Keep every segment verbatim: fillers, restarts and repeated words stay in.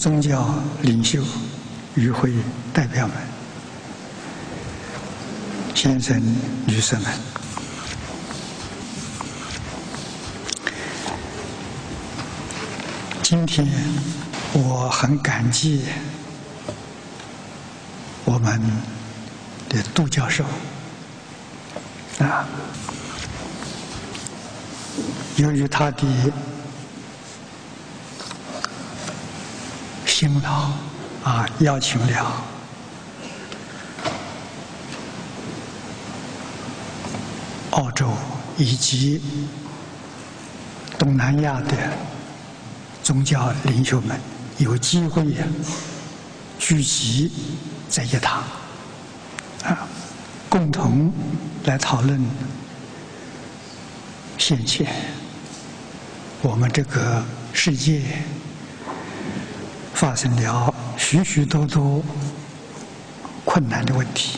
宗教领袖、与会代表们、先生、女士们，今天我很感激我们的杜教授啊，由于他的辛劳啊，邀请了澳洲以及东南亚的宗教领袖们有机会聚集在一堂啊，共同来讨论现前我们这个世界发生了许许多多困难的问题。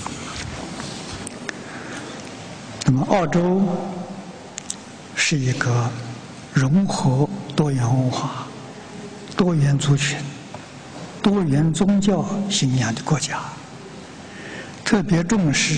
那么，澳洲是一个融合多元文化、多元族群、多元宗教信仰的国家，特别重视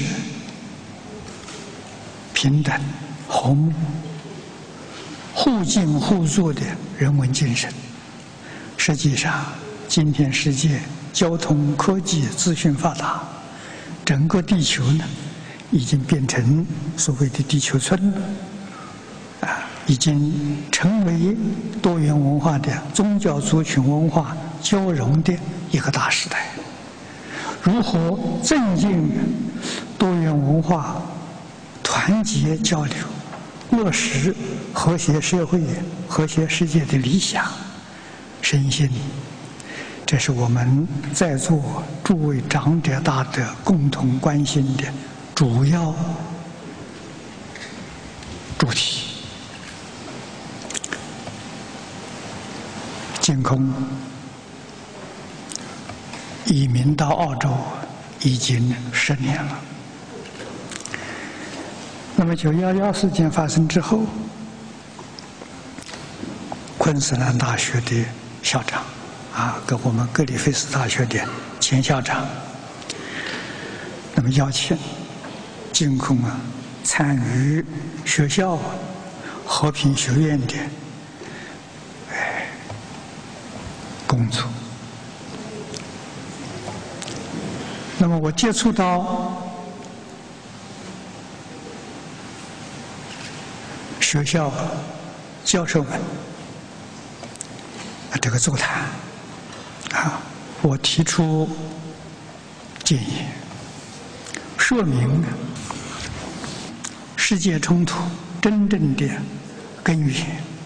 平等、和睦、互敬互助的人文精神。实际上，今天世界交通、科技、资讯发达，整个地球呢，已经变成所谓的地球村，啊，已经成为多元文化的宗教族群文化交融的一个大时代。如何增进多元文化团结交流，落实和谐社会、和谐世界的理想，深信这是我们在座诸位长者大德共同关心的主要主题。净空移民到澳洲已经十年了。那么九一一事件发生之后，昆士兰大学的校长啊，跟我们格里菲斯大学的前校长，那么邀请净空啊参与学校和平学院的哎工作。那么我接触到学校教授们这个座谈啊，我提出建议，说明世界冲突真正的根源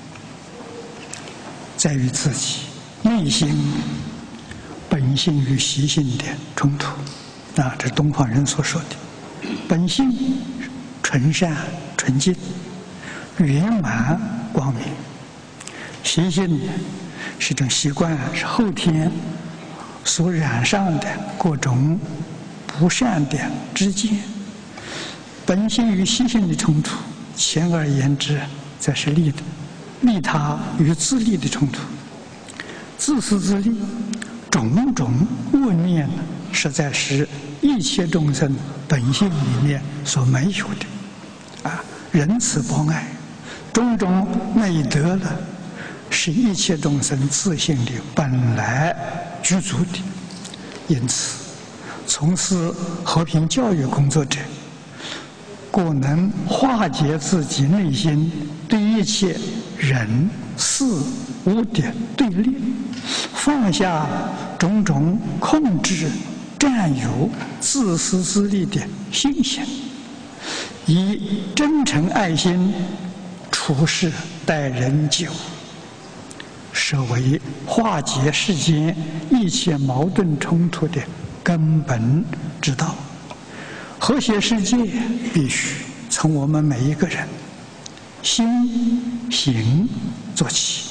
在于自己内心本性与习性的冲突啊，这是东方人所说的本性纯善纯净圆满光明，习性是一种习惯，是后天所染上的各种不善的知见。本性与习性的冲突，简而言之，则是利的利他与自利的冲突。自私自利，种种恶念，实在是一切众生本性里面所没有的啊！仁慈博爱，种种美德了，是一切众生自性里本来具足的。因此，从事和平教育工作者，故能化解自己内心对一切人事物的对立，放下种种控制、占有、自私自利的心性，以真诚爱心处事待人接物，是为化解世间一切矛盾冲突的根本之道。和谐世界必须从我们每一个人心行做起。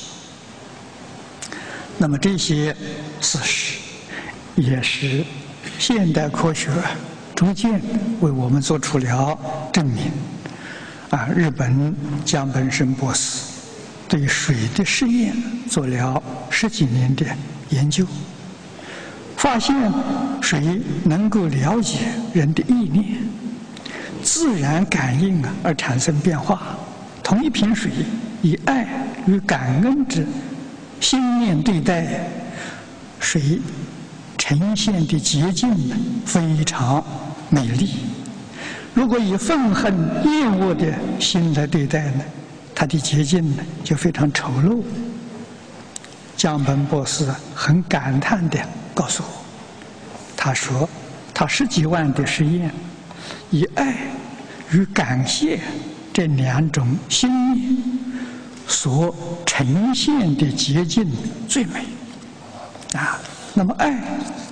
那么这些事实也是现代科学逐渐为我们做出了证明。啊，日本江本胜博士对水的实验做了十几年的研究，发现水能够了解人的意念，自然感应啊而产生变化。同一瓶水，以爱与感恩之心念对待，水呈现的洁净非常美丽。如果以愤恨、厌恶的心来对待呢，它的洁净呢就非常丑陋。江本博士很感叹地告诉我，他说他十几万的实验，以爱与感谢这两种心念所呈现的洁净最美啊。那么爱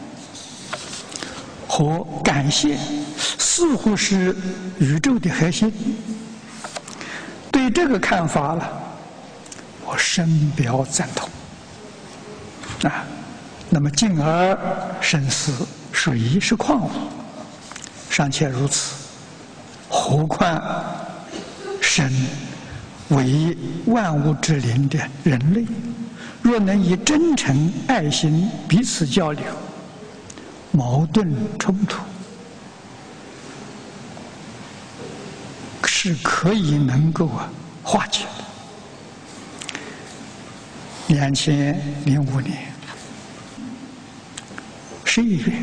和感谢似乎是宇宙的核心。对这个看法了，我深表赞同啊。那么进而深思，水是矿物，尚且如此，何况神为万物之灵的人类，若能以真诚爱心彼此交流，矛盾冲突是可以能够啊化解的。两千零五年十一月，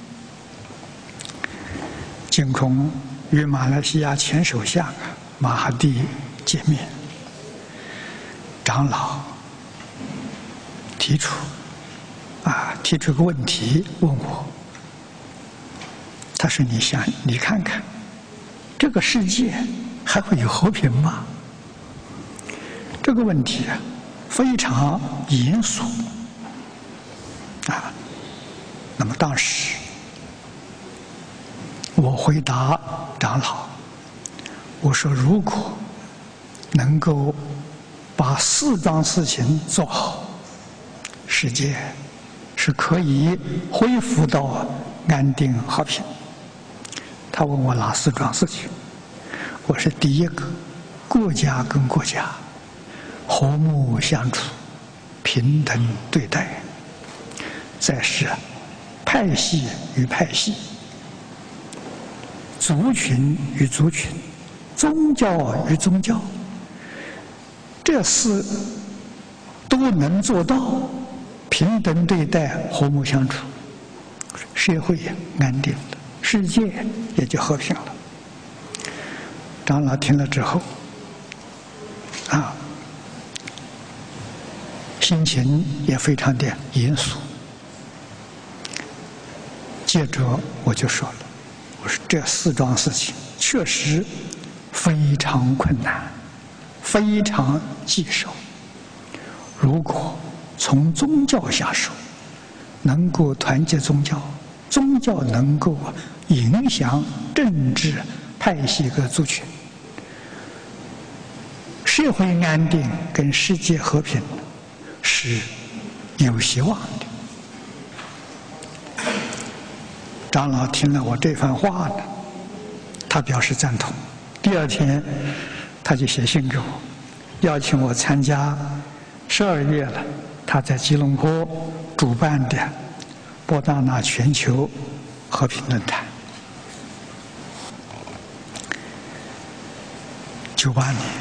净空与马来西亚前首相马哈蒂见面，长老提出啊提出个问题问我，他说：“你想你看看，这个世界还会有和平吗？”这个问题啊非常严肃啊。那么当时我回答长老，我说：“如果能够把四桩事情做好，世界是可以恢复到安定和平。”他问我哪四桩事情，我说：第一个，国家跟国家和睦相处，平等对待；再是派系与派系，族群与族群，宗教与宗教，这四都能做到平等对待、和睦相处，社会安定了，世界也就和平了。长老听了之后，啊，心情也非常的严肃。接着我就说了，我说这四桩事情确实非常困难，非常棘手。如果从宗教下手，能够团结宗教，宗教能够影响政治派系和族群，社会安定跟世界和平是有希望的。长老听了我这番话呢，他表示赞同。第二天，他就写信给我，邀请我参加十二月了他在吉隆坡主办的波达那全球和平论坛。九八年，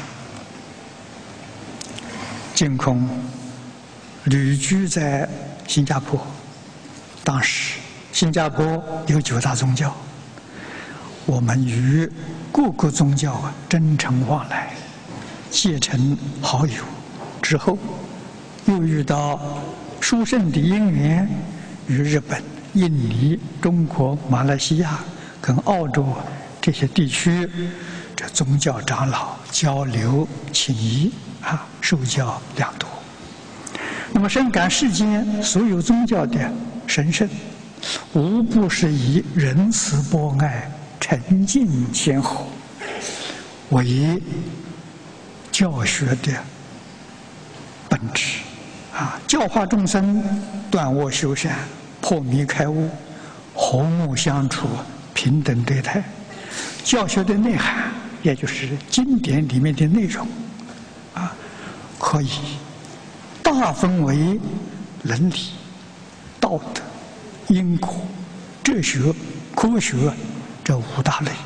净空旅居在新加坡，当时新加坡有九大宗教，我们与各个宗教啊真诚往来，结成好友。之后又遇到殊胜的因缘，与日本、印尼、中国、马来西亚跟澳洲这些地区这宗教长老交流情谊啊，受教良多。那么深感世间所有宗教的神圣，无不是以仁慈博爱、诚敬谦和为教学的本质啊，教化众生，断恶修善，破迷开悟，和睦相处，平等对待。教学的内涵，也就是经典里面的内容啊， 可以大分为伦理、道德、因果、哲学、科学这五大类。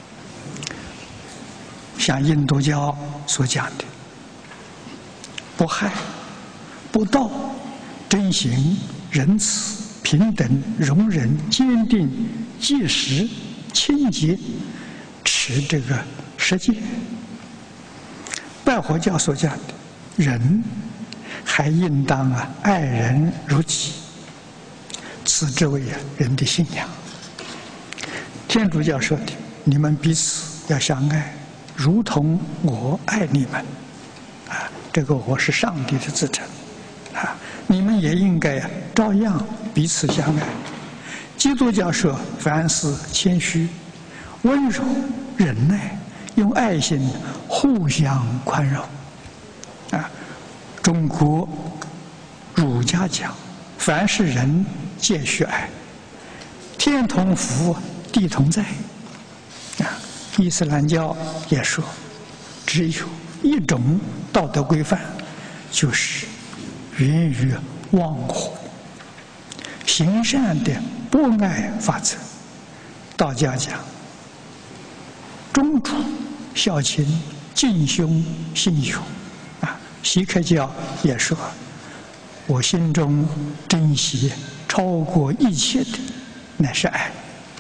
像印度教所讲的不害、不盗、真行、仁慈、平等、容忍、坚定、纪实、清洁，持这个十戒。拜火教所讲的人还应当啊爱人如己，此之谓啊人的信仰。天主教说的，你们彼此要相爱，如同我爱你们。啊，这个我是上帝的自称。啊，你们也应该啊照样彼此相爱。基督教说，凡事谦虚、温柔、忍耐，用爱心互相宽容。啊，中国儒家讲，凡是人皆须爱，天同福，地同在。啊，伊斯兰教也说，只有一种道德规范，就是源于忘我、行善的博爱法则。道家讲，忠主、孝亲、敬兄、信友。啊，锡克教也说，我心中珍惜超过一切的，乃是爱。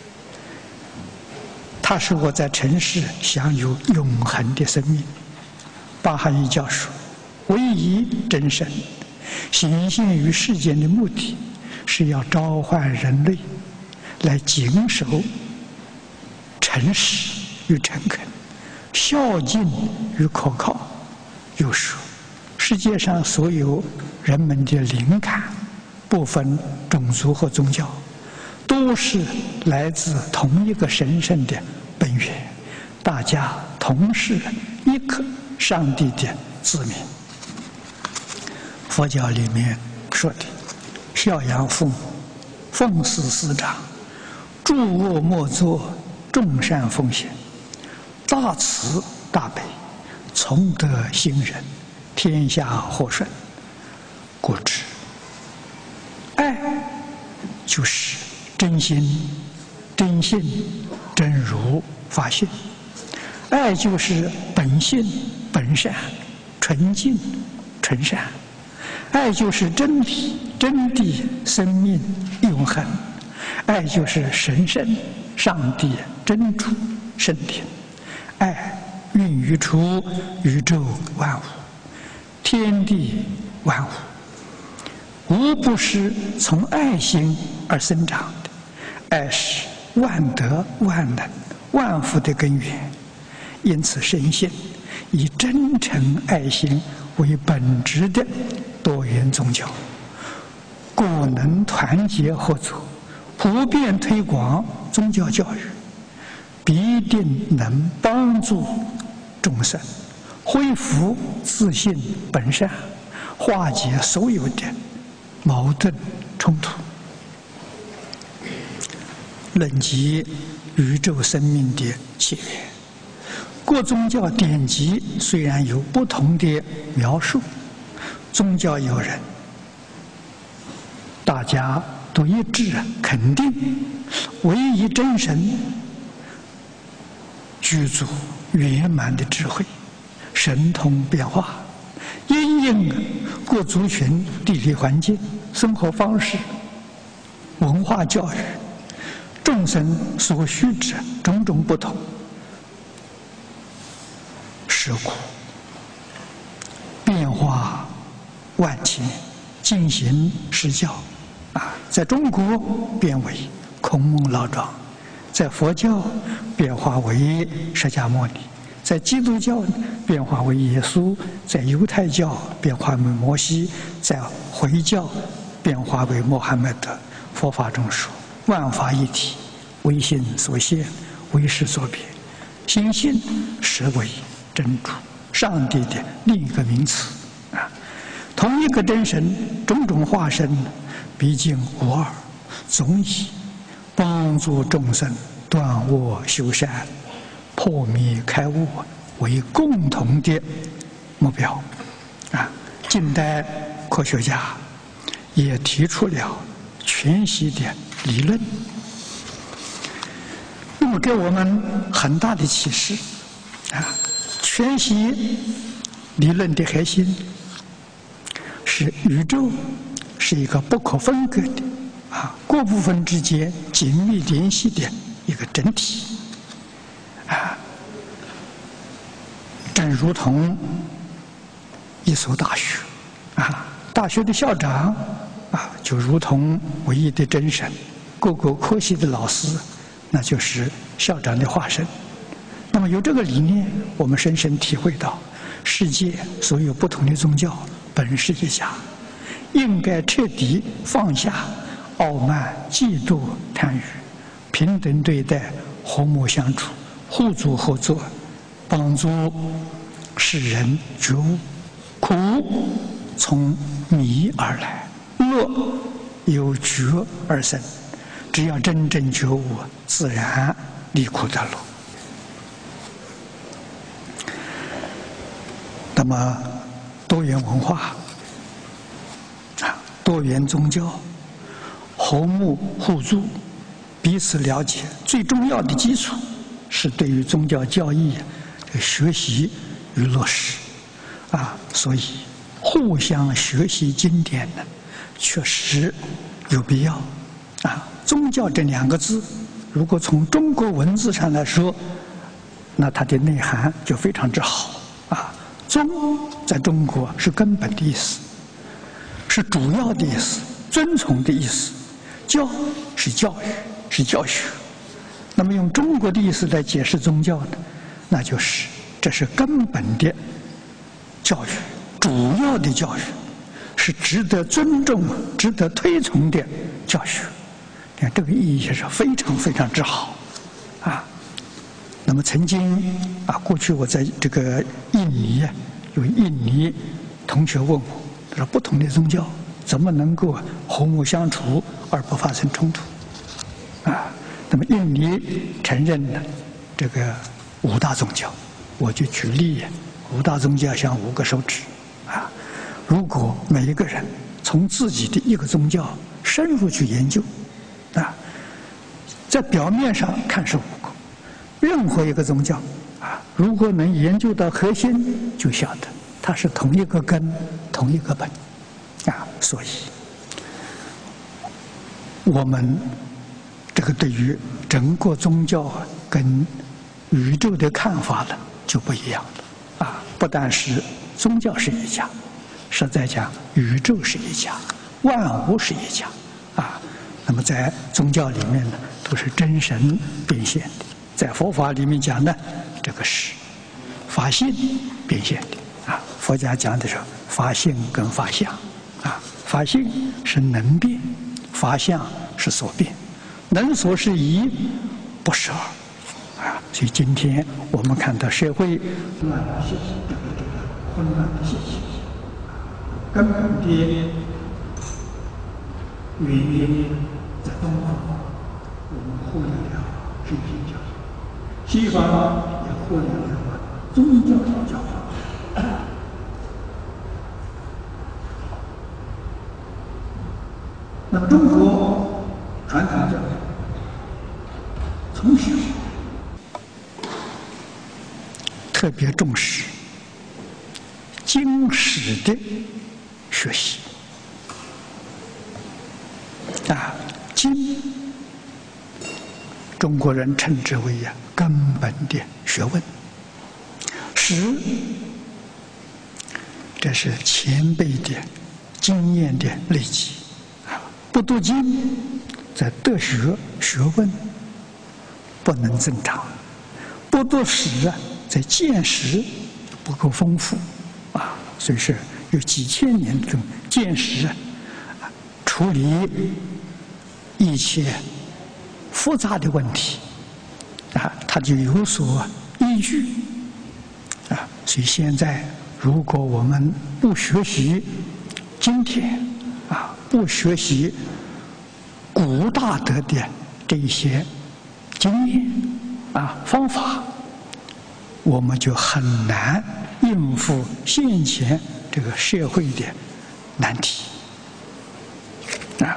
它使我在尘世享有永恒的生命。巴哈伊教说，唯一真神显现于世间的目的，是要召唤人类来谨守诚实与诚恳，孝敬与可靠。又说，世界上所有人们的灵感，不分种族和宗教，都是来自同一个神圣的本源，大家同是一颗上帝的子民。佛教里面说的，孝养父母，奉事师长，诸恶莫作，众善奉行，大慈大悲，从德行仁，天下和顺。故知爱就是真心、真信、真如法性，爱就是本性本善、纯净纯善，爱就是真理真谛、生命永恒，爱就是神圣上帝真主圣典。爱孕育出宇宙万物，天地万物，无不是从爱心而生长的。爱是万德万能万福的根源，因此深信以真诚爱心为本质的多元宗教，果能团结合作，普遍推广宗教教育，必定能帮助众生恢复自信本善，化解所有的矛盾冲突。论及宇宙生命的起源，各宗教典籍虽然有不同的描述，宗教有人大家都一致肯定，唯一真神具足圆满的智慧，神通变化，因应各族群地理环境、生活方式、文化教育、众生所需之种种不同，是故变化万千，进行施教。啊，在中国变为孔孟老庄，在佛教变化为释迦牟尼，在基督教变化为耶稣，在犹太教变化为摩西，在回教变化为穆罕默德。佛法中说，万法一体，唯心所现，唯识所变。心性实为真主，上帝的另一个名词啊。同一个真神，种种化身，毕竟无二，总以帮助众生断恶修善、破迷开悟为共同的目标。 啊，近代科学家也提出了全息的理论，那么给我们很大的启示啊。全息理论的核心是宇宙是一个不可分割的啊，各部分之间紧密联系的一个整体啊，正如同一所大学啊，大学的校长啊，就如同唯一的真神，各个科系的老师，那就是校长的化身。那么有这个理念，我们深深体会到，世界所有不同的宗教本是一家，应该彻底放下傲慢、嫉妒、贪欲，平等对待，和睦相处，互助合作，帮助世人觉悟。苦从迷而来，乐由觉而生。只要真正觉悟，自然离苦得乐。那么，多元文化啊，多元宗教，和睦互助，彼此了解，最重要的基础是对于宗教教义的学习与落实啊。所以，互相学习经典呢，确实有必要啊。宗教这两个字，如果从中国文字上来说，那它的内涵就非常之好啊。宗在中国是根本的意思，是主要的意思，遵从的意思；教是教育，是教学。那么用中国的意思来解释宗教呢，那就是这是根本的教育，主要的教育，是值得尊重、值得推崇的教学。你看这个意义是非常非常之好啊。那么曾经啊，过去我在这个印尼啊，有印尼同学问我，他说不同的宗教怎么能够和睦相处而不发生冲突啊？那么印尼承认了这个五大宗教，我就举例，五大宗教像五个手指啊。如果每一个人从自己的一个宗教深入去研究啊，在表面上看是五个。任何一个宗教啊，如果能研究到核心，就晓得它是同一个根、同一个本啊。所以，我们这个对于整个宗教跟宇宙的看法呢，就不一样了啊。不但是宗教是一家，实在讲宇宙是一家，万物是一家啊。那么在宗教里面呢，都是真神变现的。在佛法里面讲呢，这个是法性变现的啊。佛家讲的是法性跟法相啊，法性是能变，法相是所变，能所是一，不是二啊。所以今天我们看到社会乱的现象，混乱的现象，根本的原因在东方，我们忽略了圣经教育。西方也忽略了宗教的教法。那么中国传统教育从小特别重视经史的学习啊，经中国人称之为呀根本的学问，史这是前辈的经验的累积啊。不读经，在德学学问不能增长；不读史啊，在见识不够丰富啊。所以是有几千年的见识啊，处理一切复杂的问题啊，它就有所依据啊。所以现在，如果我们不学习经典啊，不学习古大德的这一些经验啊方法，我们就很难应付现前这个社会的难题啊。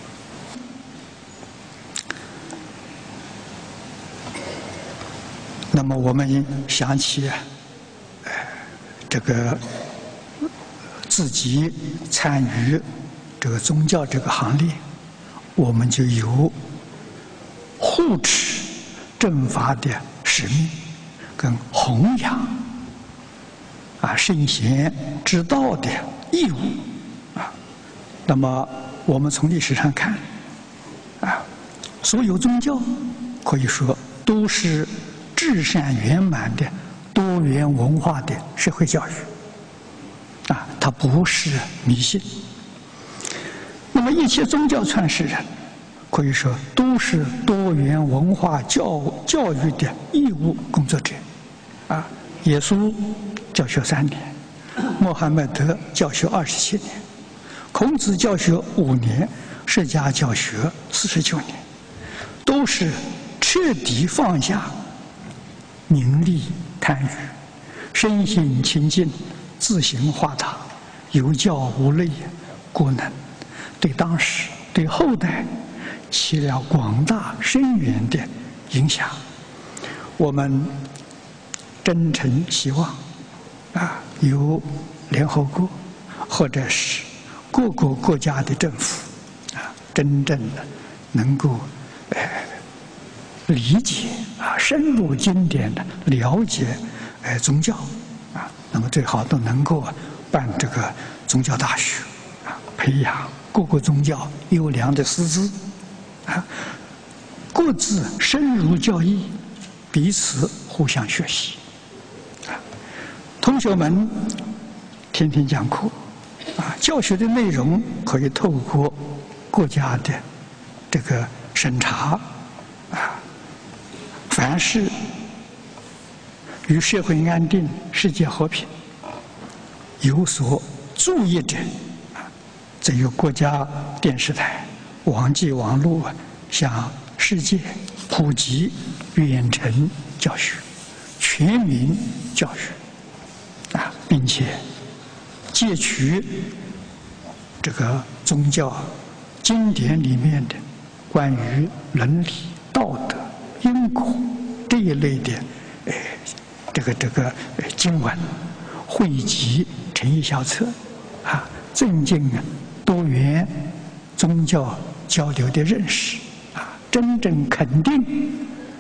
那么我们想起，呃，这个自己参与这个宗教这个行列，我们就有护持正法的使命，跟弘扬啊圣贤之道的义务啊。那么我们从历史上看，啊，所有宗教可以说都是至善圆满的多元文化的社会教育啊，它不是迷信。那么一切宗教创始人可以说都是多元文化教教育的义务工作者啊。耶稣教学三年，穆罕默德教学二十七年，孔子教学五年，释迦教学四十九年，都是彻底放下名利贪欲，身心清净，自行化他，有教无类，故能对当时对后代起了广大深远的影响。我们真诚希望啊，由联合国或者是各个国家的政府啊，真正的能够呃理解啊，深入经典的了解呃宗教啊，那么最好都能够办这个宗教大学啊，培养各个宗教优良的师资啊，各自深入教义，彼此互相学习啊。同学们天天讲课啊，教学的内容可以透过国家的这个审查啊。凡是与社会安定、世界和平有所注意者，啊，则由国家电视台、网际网络向世界普及远程教学、全民教育，啊，并且借取这个宗教经典里面的关于伦理、道德、因果这一类的，呃，这个这个经文，汇集成一小册，啊，增进啊多元宗教交流的认识，啊，真正肯定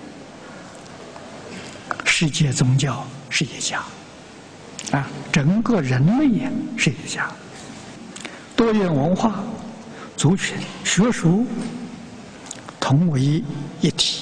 世界宗教是一家，啊，整个人类呀是一家，多元文化、族群、学术同为一体。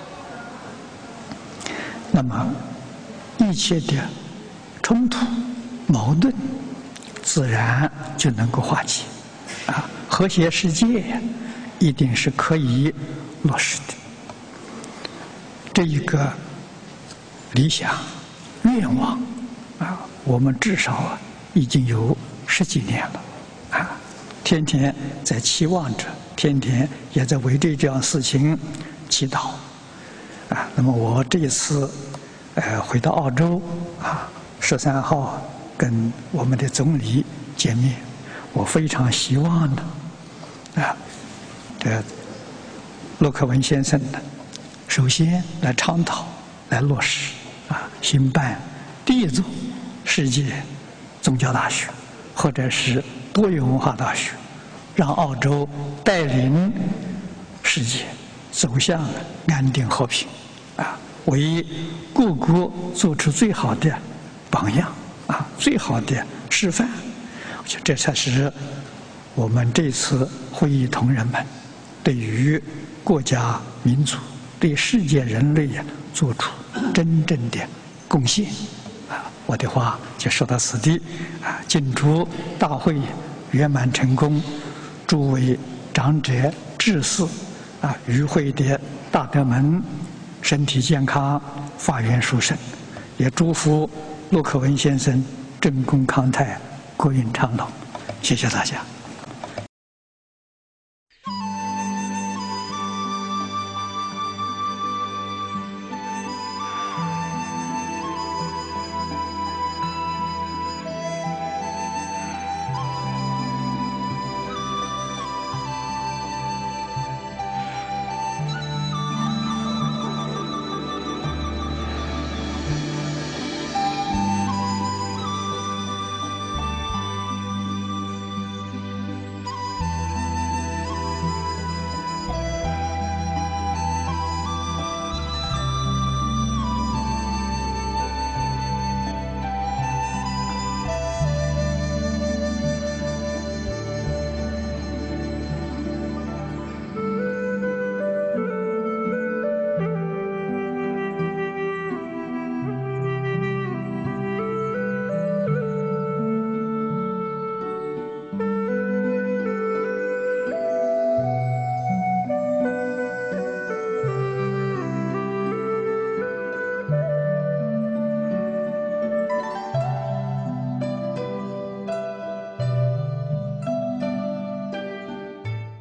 那么，一切的冲突、矛盾，自然就能够化解。啊，和谐世界一定是可以落实的。这一个理想、愿望，啊，我们至少啊已经有十几年了，啊，天天在期望着，天天也在为这件事情祈祷。啊，那么我这一次，呃，回到澳洲啊，十三号跟我们的总理见面，我非常希望呢，啊，这陆克文先生呢，首先来倡导、来落实啊，兴办第一座世界宗教大学，或者是多元文化大学，让澳洲带领世界走向安定和平。啊，为各国做出最好的榜样啊，最好的示范。我觉得这才是我们这次会议同仁们对于国家民族、对世界人类呀做出真正的贡献。啊，我的话就说到此地啊，敬祝大会圆满成功，诸位长者、志士啊，与会的大德们身体健康，法缘殊胜，也祝福陆克文先生真功康泰，国运昌隆。谢谢大家。